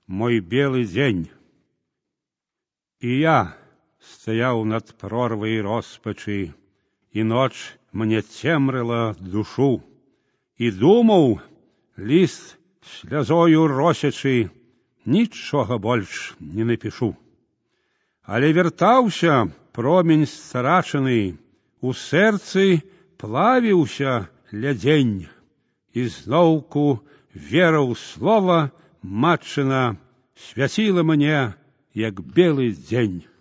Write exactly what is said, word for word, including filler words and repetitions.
мой белы дзень. І я стаяў над прорвай роспачы, і ноч мне цемрыла душу, і думаў, ліст слязою росячы, нічога больш не напішу. Але вяртаўся промень страчаны, у сэрцы плавіўся лядзень, і зноўку вера ў слова матчына свяціла мне, як белы дзень.